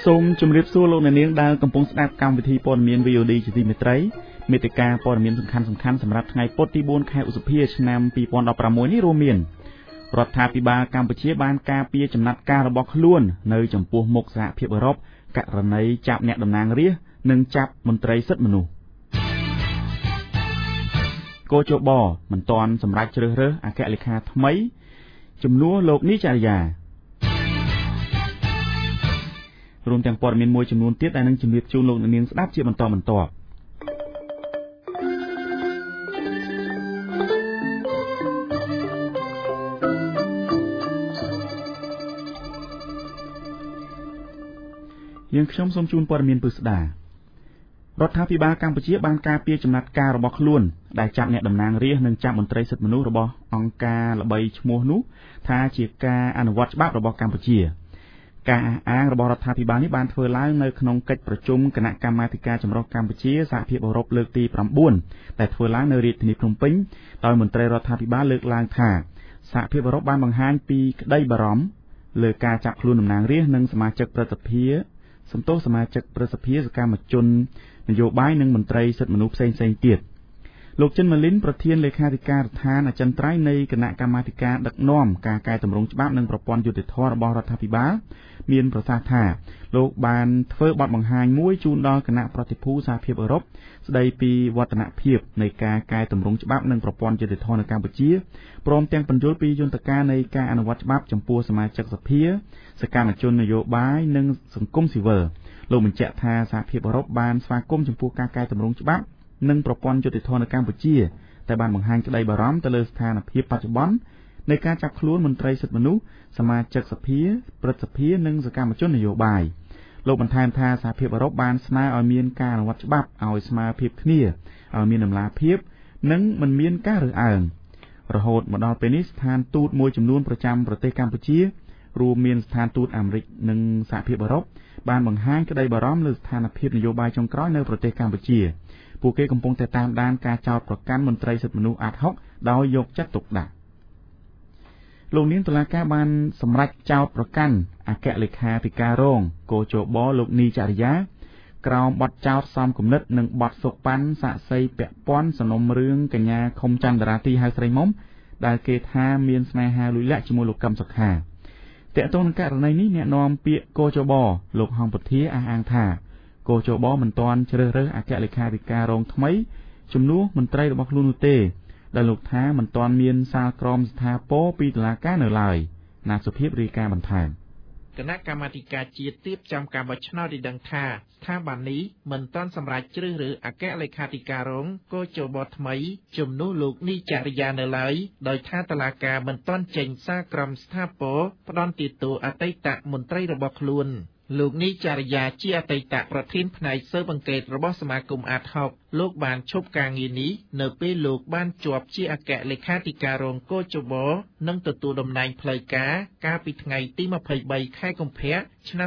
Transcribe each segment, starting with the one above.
សូមជម្រាបសួរលោកអ្នកនាងដែលកំពុងស្ដាប់កម្មវិធីព័ត៌មាន VOD ជាទីមេត្រីមេតិការព័ត៌មានសំខាន់ៗសម្រាប់ថ្ងៃពុធទី4ខែឧសភាឆ្នាំ2016នេះរួមមានរដ្ឋាភិបាលកម្ពុជាបានការពារចំណាត់ការរបស់ខ្លួននៅចំពោះមុខសហភាពអឺរ៉ុបករណីចាប់អ្នកតំណាងរាស្ត្រនិងចាប់មន្ត្រីសិទ្ធិមនុស្សកោជបមិនទាន់សម្រេចជ្រើសរើសអគ្គលេខាថ្មីជំនួសលោកនីចរិយារួមទាំងព័ត៌មានមួយចំនួនទៀតដែលនឹងជម្រាបជូនលោកអ្នកនាងស្ដាប់ជាបន្តបន្ទាប់យើងខ្ញុំសូមជូនព័ត៌មានពិស្ដារដ្ឋាភិបាលកម្ពុជាបានការពារចំណាត់ការរបស់ខ្លួនដែលចាប់អ្នកតំណាងរាស្ត្រនិងចាប់មន្ត្រីសិទ្ធិមនុស្សរបស់អង្គការល្បីឈ្មោះនោះថាជាការអនុវត្តច្បាប់របស់កម្ពុជាការអះអាងរបស់រដ្ឋាភិបាលនេះបានធ្វើឡើងនៅក្នុងកិច្ចប្រជុំគណៈកម្មាធិការចម្រុះកម្ពុជាសហភាពអឺរ៉ុបលើកទី9ដែលធ្វើឡើងនៅរាជធានីភ្នំពេញដោយមន្ត្រីរដ្ឋាភិបាលលើកឡើងថាសហភាពអឺរ៉ុបបានបង្ហាញពីក្តីបារម្ភលើការចាប់ខ្លួនតំណាងរាស្ត្រនិងសមាជិកព្រឹទ្ធសភាសកម្មជននយោបាយនិងមន្ត្រីសិទ្ធិមនុស្សផ្សេងៗទៀតលោកចិនម៉ាលីនប្រធានលេខាធិការដ្ឋានអចិន្ត្រៃយ៍នៃគណៈកម្មាធិការដឹកនាំការកែតម្រង់ច្បាប់និងប្រព័ន្ធយុតិធធម៌របស់រដ្ឋាភិបាលមានប្រសាសន៍ថាលោកបានធ្វើបទបង្ហាញមួយជូនដល់គណៈប្រតិភូសហភាពអឺរ៉ុបស្ដីពីវឌ្ឍនភាពនៃការកែតម្រង់ច្បាប់និងប្រព័ន្ធយុតិធធម៌នៅកម្ពុជាព្រមទាំងបញ្យល់ពីយន្តការនៃការអនុវត្តច្បាប់ចំពោះសមាជិកសភាសកម្មជននយោបាយនិងសង្គមស៊ីវិលលោកបញ្ជាក់ថាសហភាពអឺរ៉ុបបានស្វាគមន៍ចំពោះការកែតម្រង់ច្បាប់និងប្រព័ន្ធយុតិធធម៌នៅកម្ពុជាតែបានបង្ហាញក្តីបារម្ភទៅលើស្ថានភាពបច្ចុប្បន្ននៃការចាប់ខ្លួនមន្ត្រីសិទ្ធិមនុស្សសមាជិកសភាព្រឹទ្ធសភានិងសកម្មជននយោបាយលោកបន្ថែមថាសហភាពអឺរ៉ុបបានស្នើឲ្យមានការអនុវត្តច្បាប់ឲ្យស្មើភាពគ្នាឲ្យមានតម្លាភាពនិងមិនមានការរើសអើងរហូតមកដល់ពេលនេះស្ថានទូតមួយចំនួនប្រចាំប្រទេសកម្ពុជារួមមានស្ថានទូតអាមេរិកនិងសហភាពអឺរ៉ុបបានបង្ហាញក្តីបារម្ភលើស្ថានភាពនយោបាយចុងក្រោយនៅប្រទេសកម្ពុជាពួកគេកំពុងតែតាមដានការចោទប្រកាន់មន្ត្រីសិទ្ធិមនុស្សអាត់ហុកដោយយកចិត្តទុកដាក់លោកនាងតុលាការបានសម្រេចចោទប្រកាន់អគ្គលេខាធិការរងកោជបលោកនីចរិយាក្រោមបទចោទសំគំនិតនិងបទសុកប៉ាន់សាក់សីពាក់ព័ន្ធសំណុំរឿងកញ្ញាខុមចន្ទរាទីហៅស្រីមុំដែលគេថាមានស្នេហាលួចលាក់ជាមួយលោកកឹមសុខាតើតើនឹងករណីនេះអ្នកនាំពាក្យកោជបលោកហងពុធាអះអាងថាកោជបមិនទាន់ជ្រើសរើសអគ្គលេខាធិការរងថ្មីជំនួសមន្ត្រីរបស់ខ្លួននោះទេដែលលោកថាមិនទាន់មានសាលក្រមស្ថាពរពីតុលាការនៅឡើយណាសុភាពរាយការណ៍បន្ថែមគណៈកម្មាធិការជាតិរៀបចំការបោះឆ្នោតឲ្យដឹងថាស្ថាប័ននេះមិនទាន់សម្រេចជ្រើសរើសអគ្គលេខាធិការរងកោជបថ្មីជំនួសលោកនីចរិយានៅឡើយដោយថាតុលាការមិនទាន់ចេញសារក្រមស្ថាពរផ្ដន្ទាទោសអតីតមន្ត្រីរបស់ខ្លួនលោកនីចរិយាជាអតីតប្រធានផ្នែកស៊ើបអង្កេតរបស់សមាគមអាតហុកលោកបានឈប់ការងារនេះនៅពេលលោកបានជាប់ជាអគ្គលេខាធិការរងកោជបនិងទទួលតំណែងផ្លូវការកាលពីថ្ងៃទី23ខែកុម្ភៈឆ្នាំ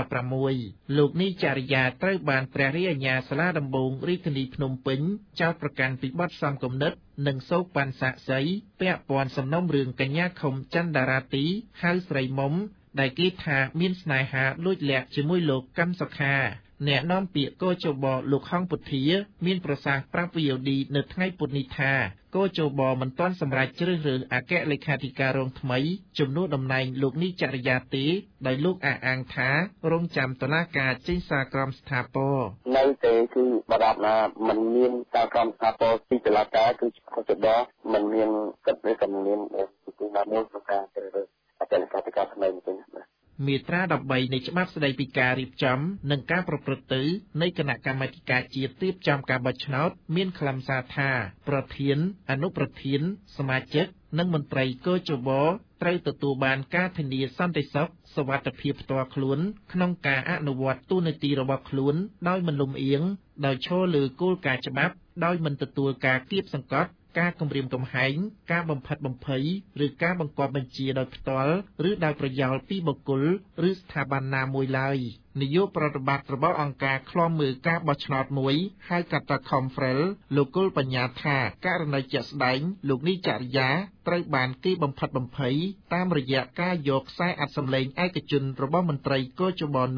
2016លោកនីចរិយាត្រូវបានព្រះរាជអាជ្ញាសាលាដំបងរាជធានីភ្នំពេញចោទប្រកាន់ពីបទសំគំនិតនិងសោកប៉ាន់សាក់សីពាក់ព័ន្ធសំណុំរឿងកញ្ញាខុមចន្ទរាទីហៅស្រីមុំដែលគេថាមានស្នេហាលួចលាក់ជាមួយលោកកឹមសុខាអ្នកនាំពាក្យកោជបលោកហងពុធាមានប្រសាសន៍ប្រាប់ VOD នៅថ្ងៃពុធនេះថាកោជបមិនទាន់សម្រេចជ្រើសរើសអគ្គលេខាធិការរងថ្មីជំនួសតំណែងលោកនីចរិយាទេដោយលោកអះអាងថារងចាំតុលាការចេញសារក្រមស្ថាពរនៅទេគឺបដប់ណាមិនមានសារក្រមស្ថាពរពីតុលាការគឺកោជបមិនមានកិច្ចឬក៏មានទីណាមួយក្នុងការជ្រើសរើសអគ្គលេខាធិការថ្មីទេមាត្រា13នៃច្បាប់ស្តីពីការរៀបចំនិងការប្រព្រឹត្តទៅនៃគណៈកម្មាធិការជាតិរៀបចំការបោះឆ្នោតមានខ្លឹមសារថាប្រធានអនុប្រធានសមាជិកនិងមន្ត្រីកោជបត្រូវទទួលបានការធានាសន្តិសុខសុវត្ថិភាពផ្ទាល់ខ្លួនក្នុងការអនុវត្តតួនាទីរបស់ខ្លួនដោយមិនលំអៀងដោយឈរលើគោលការណ៍ច្បាប់ដោយមិនទទួលការគៀបសង្កត់ការគំរាមកំហែងការបំផិតបំភ័យឬការបង្គាប់បញ្ជាដោយផ្ទាល់ឬដោយប្រយោលពីបុគ្គលឬស្ថាប័នណាមួយឡើយនាយកប្រតិបត្តិរបស់អង្គការឃ្លាំមើលការបោះឆ្នោតមួយហៅកាត់ថា Confrel លោកគុលបញ្ញាថាករណីជាក់ស្ដែងលោកនីចរិយាត្រូវបានគេបំផិតបំភ័យតាមរយៈការយកខ្សែអត្ថសម្លេងឯកជនរបស់មន្ត្រីកោជបនោះ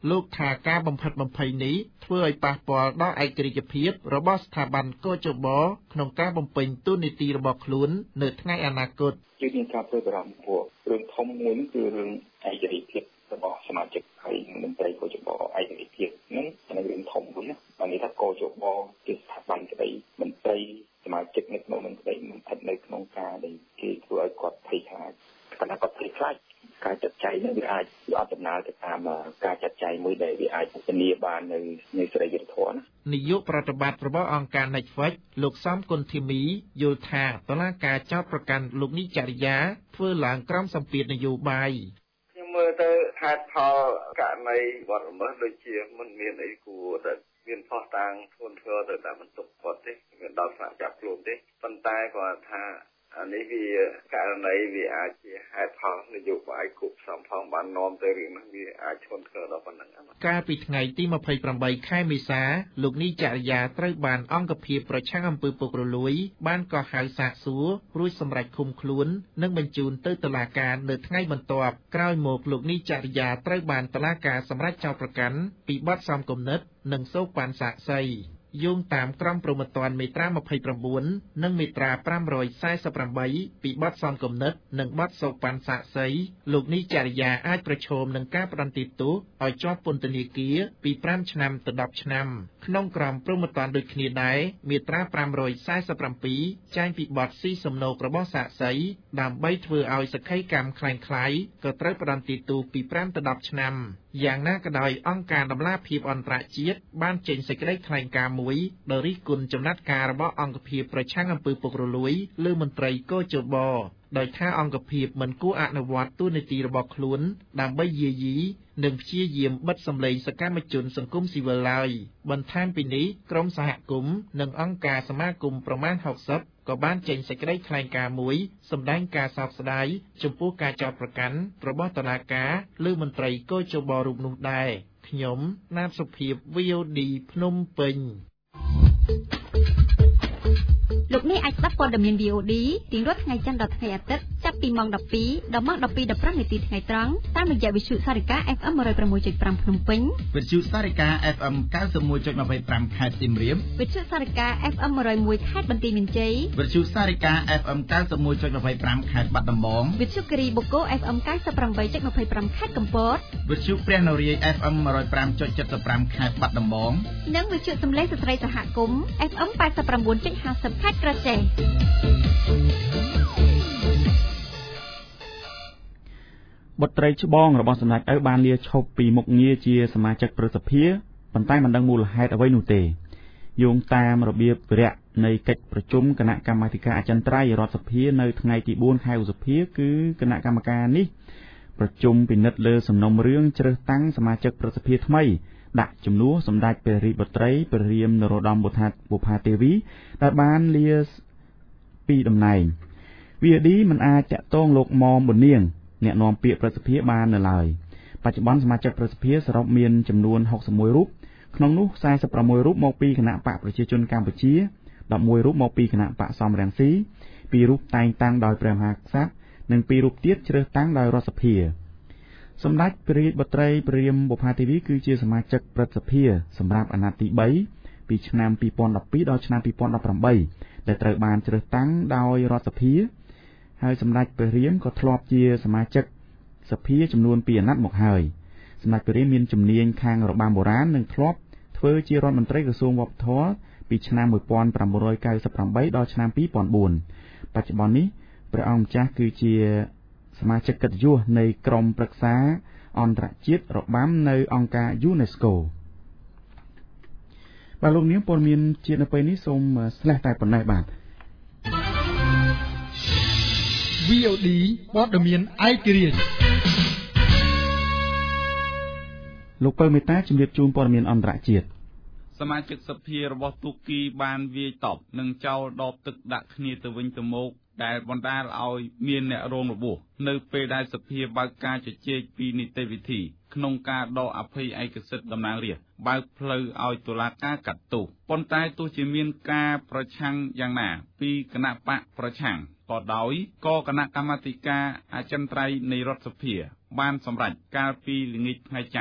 លោកថាការបំផិតបំភ័យនេះធ្វើឲ្យប៉ះពាល់ដល់ឯករាជ្យភាពរបស់ស្ថាប័នកជបក្នុងការបំពេញតួនាទីរបស់ខ្លួននៅថ្ងៃអនាគតជាមានការព្រួយបារម្ភពួករឿងធំមួយគឺរឿងឯករាជ្យភាពរបស់សមាជិកហើយមន្ត្រីកជបឯករាជ្យភាពហ្នឹងអានេះរឿងធំមួយណាអានេះថាកជបជាស្ថាប័នក្តីមន្ត្រីសមាជិកនៅក្នុងនឹងក្តីមិនស្ថិតនៅក្នុងការដែលគេធ្វើឲ្យគាត់ភ័យខ្លាចគណៈគាត់ភ័យខ្លាចការចាត់ចែងនេះវាអាចអត់ដំណើរទៅតាមការចាត់ចែងមួយដែលវាអាចធានាបាននៅសេរីយុត្តិធម៌ណានាយកប្រតិបត្តិរបស់អង្គការ Netflix លោកសំគុណធីមីយល់ថាតុលាការចោទប្រកាន់លោកនីចរិយាធ្វើឡើងក្រោមសម្ពាធនយោបាយខ្ញុំមើលទៅហេតុផលករណីបទល្មើសដូចជាមិនមានអីគួរតែមានផុសតាងធ្ងន់ធ្ងរទៅតាមបន្ទុកគាត់ទេមិនដល់ស្នាក់ចាប់ខ្លួនទេប៉ុន្តែគាត់ថាអានេះវាករណីវាអាចជាហេតុផលនយោបាយគប់សំផងបាននាំទៅរឿងនេះវាអាចធ្ងន់ធ្ងរដល់ប៉ុណ្ណឹងកាលពីថ្ងៃទី28ខែមេសាលោកនីចរិយាត្រូវបានអង្គភាពប្រឆាំងអំពើពុករលួយបានកោះហៅសាកសួររួចសម្រេចឃុំខ្លួននិងបញ្ជូនទៅតុលាការនៅថ្ងៃបន្ទាប់ក្រោយមកលោកនីចរិយាត្រូវបានតុលាការសម្រេចចោទប្រកាន់ពីបទសំគំនិតនិងសូកប៉ាន់សាក្សីយោងតាមក្រមព្រហ្មទណ្ឌមាត្រា29និងមាត្រា548ពីបទសន្តិគំនិតនិងបទសូកប៉ាន់សាក្សីលោកនីចរិយាអាចប្រឈមនឹងការផ្តន្ទាទោសឲ្យជាប់ពន្ធនាគារពី5ឆ្នាំទៅ10ឆ្នាំក្នុងក្រមព្រហ្មទណ្ឌដូចគ្នាដែរមាត្រា547ចែងពីបទស៊ីសំណូករបស់សាក្សីដើម្បីធ្វើឲ្យសក្ខីកម្មคล้ายៗក៏ត្រូវផ្តន្ទាទោសពី5ទៅ10ឆ្នាំយ៉ាងណាក៏ដោយអង្គការដំឡាភិបអន្តរជាតិបានចេញសេចក្តីថ្លែងការណ៍មួយដោយរិះគន់ចំណាត់ការរបស់អង្គភាពប្រឆាំងអំពើពុករលួយលើមន្ត្រីកជបដោយថាអង្គភាពមិនគួរអនុវត្តតួនាទីរបស់ខ្លួនដើម្បីយាយីនិងព្យាយាមបិទសម្លេងសកម្មជនសង្គមស៊ីវិលឡើយបន្ថែមពីនេះក្រមសហគមន៍និងអង្គការសមាគមប្រមាណ60ក៏បានចេញសេចក្តីថ្លែងការណ៍មួយសម្ដែងការសោកស្ដាយចំពោះការចោទប្រកាន់របស់តុលាការលើមន្ត្រីកជបរូបនោះដែរខ្ញុំណាតសុភាព VOD ភ្នំពេញលោកអ្នកអាចស្ដាប់ព័ត៌មាន VOD រៀងរាល់ថ្ងៃច័ន្ទដល់ថ្ងៃអាទិត្យចាប់ពីម៉ោង 12 ដល់ម៉ោង 12:15 នាទីថ្ងៃត្រង់តាមរយៈវិទ្យុសារិកា FM 106.5 ភ្នំពេញវិទ្យុសារិកា FM 91.25 ខេត្តសៀមរាបវិទ្យុសារិកា FM 101 ខេត្តបន្ទាយមានជ័យវិទ្យុសារិកា FM 91.25 ខេត្តបាត់ដំបងវិទ្យុគិរីបូកូ FM 98.25 ខេត្តកំពតវិទ្យុព្រះនរាយណ៍ FM 105.75 ខេត្តបាត់ដំបងនិងវិទ្យុសំឡេងស្ត្រីសហគមន៍ FM 89.50 ខេត្តក្រចេះបុត្រីច្បងរបស់សម្ដេចឪបានលាឈប់ពីមុខងារជាសមាជិកព្រឹទ្ធសភាប៉ុន្តែមិនដឹងមូលហេតុអ្វីនោះទេយោងតាមរបៀបវិរៈនៃកិច្ចប្រជុំគណៈកម្មាធិការអចិន្ត្រៃយ៍រដ្ឋសភានៅថ្ងៃទី4ខែឧសភាគឺគណៈកម្មការនេះប្រជុំពិនិត្យលើសំណុំរឿងជ្រើសតាំងសមាជិកព្រឹទ្ធសភាថ្មីដាក់ជំនួសសម្ដេចព្រះរាជបុត្រីព្រះរាមនរោត្តមបុប្ផាទេវីដែលបានលាពីតំណែង VOD មិនអាចតាក់ទងលោកមុំប៊ុននាងអ្នកនាំពាក្យព្រឹទ្ធសភាបាននៅឡើយបច្ចុប្បន្នសមាជិកព្រឹទ្ធសភាសរុបមានចំនួន61រូបក្នុងនោះ46រូបមកពីគណៈបកប្រជាជនកម្ពុជា11រូបមកពីគណៈបកសំរងស៊ី2រូបតែងតាំងដោយព្រះមហាក្សត្រនិង2រូបទៀតជ្រើសតាំងដោយរដ្ឋសភាសម្ដេចព្រះរាជបុត្រីព្រះរាមបុប្ផាទេវីគឺជាសមាជិកព្រឹទ្ធសភាសម្រាប់អាណត្តិទី3ពីឆ្នាំ2012ដល់ឆ្នាំ2018ដែលត្រូវបានជ្រើសតាំងដោយរដ្ឋសភាហើយសម្ដេចព្រះរាមក៏ធ្លាប់ជាសមាជិកសភាចំនួន2អាណត្តិមកហើយសម្ដេចព្រះរាមមានជំនាញខាងរបាំបុរាណនិងធ្លាប់ធ្វើជារដ្ឋមន្ត្រីក្រសួងវប្បធម៌ពីឆ្នាំ1998ដល់ឆ្នាំ2004បច្ចុប្បន្ននេះព្រះអង្គម្ចាស់គឺជាសមាជិកកិត្តិយសនៃក្រុមប្រឹក្សាអន្តរជាតិរបាំនៅអង្គការ UNESCO បាទលោកនាងព័ត៌មានជាតិនៅពេលនេះសូមស្លេះតែប៉ុណ្ណេះបាទ VOD ព័ត៌មានឯករាជ្យលោកពៅមេតាជំរាបជូនព័ត៌មានអន្តរជាតិសមាជិកសភារបស់ទូគីបានវាយតប់និងចោលដបទឹកដាក់គ្នាទៅវិញទៅមកដែលបណ្ដាលឲ្យមានអ្នករងរបួសនៅពេលដែលសភាបើកការជជែកពីនីតិវិធីក្នុងការដកអភ័យឯកសិទ្ធិតំណាងរាស្ត្របើកផ្លូវឲ្យតុលាការកាត់ទោសប៉ុន្តែទោះជាមានការប្រឆាំងយ៉ាងណាពីគណៈបកប្រឆាំងក៏ដោយក៏គណៈកម្មាធិការអចិន្ត្រៃយ៍នៃរដ្ឋសភាបានសម្រេចកាលពីល្ងាចថ្ងៃច័ន្ទ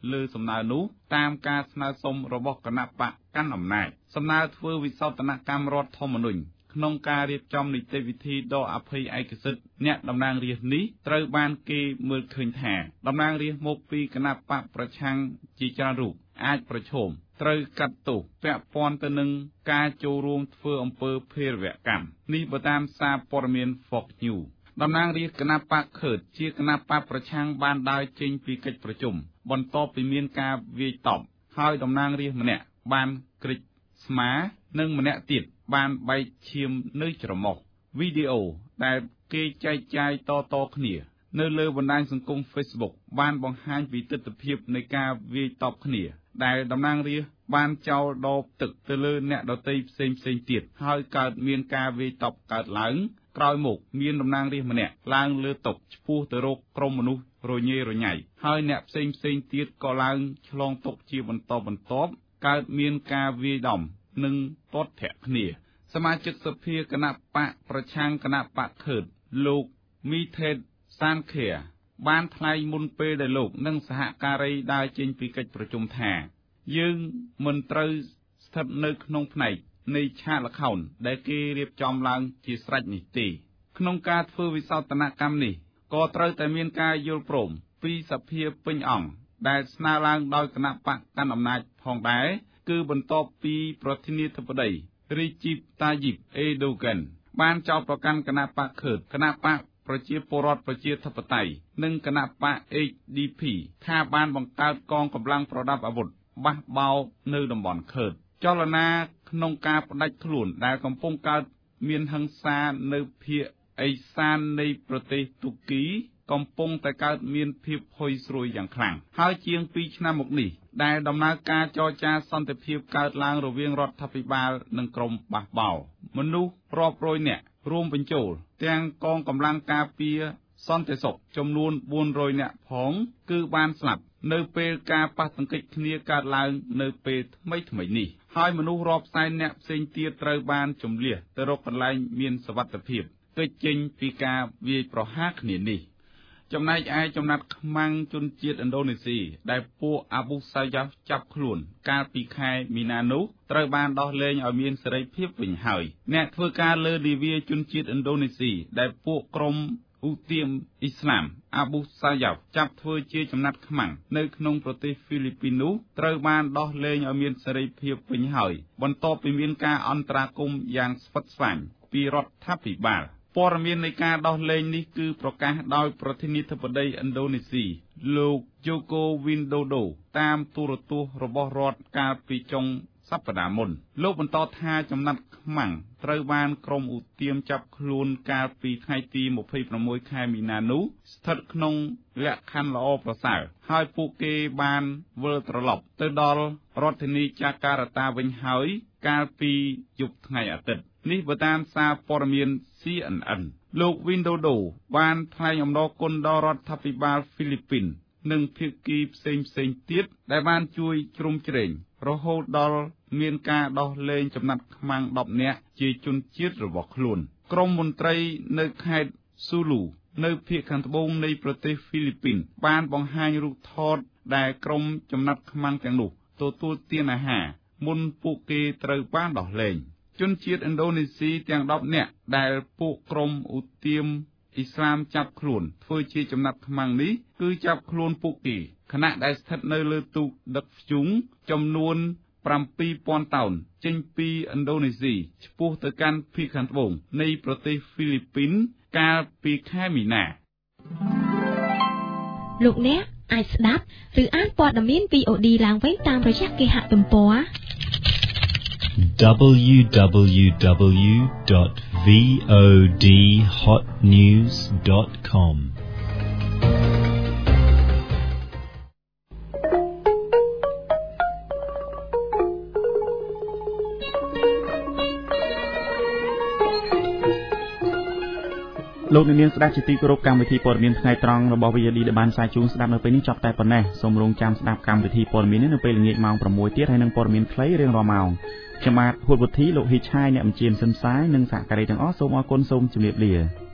លើសំណើនោះតាមការស្នើសុំរបស់គណៈបកកាន់អំណាចសំណើធ្វើវិសោធនកម្មរដ្ឋធម្មនុញ្ញក្នុងការរៀបចំនីតិវិធីដ៏អភ័យឯកសិទ្ធិអ្នកតំណាងរាស្ត្រនេះត្រូវបានគេមើលឃើញថាតំណាងរាស្ត្រមកពីគណៈបកប្រឆាំងជាច្រើនរូបអាចប្រឈមត្រូវកាត់ទោសពាក់ព័ន្ធទៅនឹងការចូលរួមធ្វើអំពើភេរវកម្មនេះបើតាមសារព័ត៌មាន Fox News តំណាងរាស្ត្រគណៈបកខើតជាគណៈបកប្រឆាំងបានដើរចេញពីកិច្ចប្រជុំបន្ទាប់ពីមានការវាយតប់ហើយតំណាងរាស្ត្រម្នាក់បានក្រិចស្មានិងម្នាក់ទៀតបានបែកឈាមនៅច្រមុះវីដេអូដែលគេចែកចាយតៗគ្នានៅលើបណ្ដាញសង្គម Facebook បានបង្ហាញពីទិដ្ឋភាពនៃការវាយតប់គ្នាដែលតំណាងរាស្ត្របានចោលដបទឹកទៅលើអ្នកដទៃផ្សេងទៀតហើយកើតមានការវាយតប់កើតឡើងក្រោយមកមានតំណាងរាស្ត្រម្នាក់ឡើងលើតុឆ្ពោះទៅរកក្រុមមនុស្សរញ៉េរញ៉ៃហើយអ្នកផ្សេងទៀតក៏ឡើងឆ្លងតុជាបន្តបន្ទាប់កើតមានការវាយដំនិងទាត់ធាក់គ្នាសមាជិកសភាគណៈបកប្រឆាំងគណៈបកខើតលោកមីថេតសានខៀបានថ្លែងមុនពេលដែលលោកនិងសហការីដើរចេញពីកិច្ចប្រជុំថាយើងមិនត្រូវស្ថិតនៅក្នុងផ្នែកនៃឆាកល្ខោនដែលគេរៀបចំឡើងជាស្រេចនេះទេក្នុងការធ្វើវិសោធនកម្មនេះក៏ត្រូវតែមានការយល់ព្រមពីសភាពេញអង្គដែលស្នើឡើងដោយគណៈបកកាន់អំណាចផងដែរគឺបន្ទាប់ពីប្រធានាធិបតីរីជីបតាយីបអេដូហ្គានបានចោទប្រកាន់គណៈបកខើតគណៈបកប្រជាពលរដ្ឋប្រជាធិបតេយ្យនិងគណៈបក HDP ថាបានបង្កើតកងកម្លាំងប្រដាប់អាវុធបះបោរនៅតំបន់ខើតចលនាក្នុងការផ្ដាច់ខ្លួនដែលកំពុងកើតមានហិង្សានៅភាគឦសាននៃប្រទេសទូគីកំពុងតែកើតមានភាពហុយស្រួយយ៉ាងខ្លាំងហើយជាង2ឆ្នាំមកនេះដែលដំណើរការចរចាសន្តិភាពកើតឡើងរវាងរដ្ឋាភិបាលនិងក្រុមបះបោរមនុស្សរាប់រយនាក់រួមបញ្ចូលទាំងកងកម្លាំងការពារសន្តិសុខចំនួន400នាក់ផងគឺបានស្លាប់នៅពេលការប៉ះទង្គិចគ្នាកើតឡើងនៅពេលថ្មីនេះហើយមនុស្សរាប់សែននាក់ផ្សេងទៀតត្រូវបានជម្លៀសទៅរកកន្លែងមានសុវត្ថិភាពគេចចេញពីការវាយប្រហារគ្នានេះចំណែកឯចំណាត់ខ្មាំងជនជាតិឥណ្ឌូនេស៊ីដែលពួកអាប៊ូសាយ៉ាហ្វចាប់ខ្លួនកាលពីខែមីនានោះត្រូវបានដោះលែងឲ្យមានសេរីភាពវិញហើយអ្នកធ្វើការលើនាវាជនជាតិឥណ្ឌូនេស៊ីដែលពួកក្រុមឧទាមអ៊ីស្លាមអាប៊ូសាយ៉ាហ្វចាប់ធ្វើជាចំណាត់ខ្មាំងនៅក្នុងប្រទេសហ្វីលីពីននោះត្រូវបានដោះលែងឲ្យមានសេរីភាពវិញហើយបន្ទាប់ពីមានការអន្តរាគមន៍យ៉ាងស្វិតស្វាញពីរដ្ឋាភិបាលព័ត៌មាននៃការដោះលែងនេះគឺប្រកាសដោយប្រធានាធិបតីឥណ្ឌូនេស៊ីលោកជូកូវីនដូដូតាមទូរទស្សន៍របស់រដ្ឋកាលពីចុងសប្តាហ៍មុនលោកបន្តថាចំណាត់ខ្មាំងត្រូវបានក្រុមឧទាមចាប់ខ្លួនកាលពីថ្ងៃទី26ខែមីនានោះស្ថិតក្នុងលក្ខខណ្ឌល្អប្រសើរហើយពួកគេបានវិលត្រឡប់ទៅដល់រដ្ឋធានីចាកាតាវិញហើយកាលពីយប់ថ្ងៃអាទិត្យនេះបើតាមសារព័ត៌មាន CNN លោក Windodo បានថ្លែងអំណរគុណដល់រដ្ឋាភិបាលហ្វីលីពីននិងភាគីផ្សេងទៀតដែលបានជួយជ្រោមជ្រែងរហូតដល់មានការដោះលែងចំណាត់ខ្មាំង10នាក់ជាជនជាតិរបស់ខ្លួនក្រុមមន្ត្រីនៅខេត្តស៊ូលូនៅភាគខាងត្បូងនៃប្រទេសហ្វីលីពីនបានបង្ហាញរូបថតដែលក្រុមចំណាត់ខ្មាំងទាំងនោះទទួលទានអាហារមុនពួកគេត្រូវបានដោះលែងជនជាតិឥណ្ឌូនេស៊ីទាំង10នាក់ដែលពួកក្រុមឧទាមអ៊ីស្លាមចាប់ខ្លួនធ្វើជាចំណាត់ខ្មាំងនេះគឺចាប់ខ្លួនពួកគេខណៈដែលស្ថិតនៅលើទូកដឹកធ្យូងចំនួន 7,000 តោនចេញពីឥណ្ឌូនេស៊ីឆ្ពោះទៅកាន់ភាគខាងត្បូងនៃប្រទេសហ្វីលីពីនកាលពីខែមីនាលោកអ្នកអាចស្ដាប់ឬអានព័ត៌មាន VOD ឡើងវិញតាមរយៈគេហទំព័រ www.vodhotnews.com លោកអ្នកនាងស្ដាប់ជាទីគោរពកម្មវិធីព័ត៌មានថ្ងៃត្រង់របស់ VOD ដែលបានផ្សាយជូនស្ដាប់នៅពេលនេះចប់តែប៉ុណ្ណេះសូមរងចាំស្ដាប់កម្មវិធីព័ត៌មាននេះនៅពេលល្ងាចម៉ោង 6 ទៀតហើយនឹងព័ត៌មានខ្លីរៀងរាល់ម៉ោងខ្ញុំបាទហួតវុធីលោកហ៊ីឆាយអ្នកបញ្ជាសិនសាយនិងសហការីទាំងអស់សូមអរគុណសូមជម្រាបលា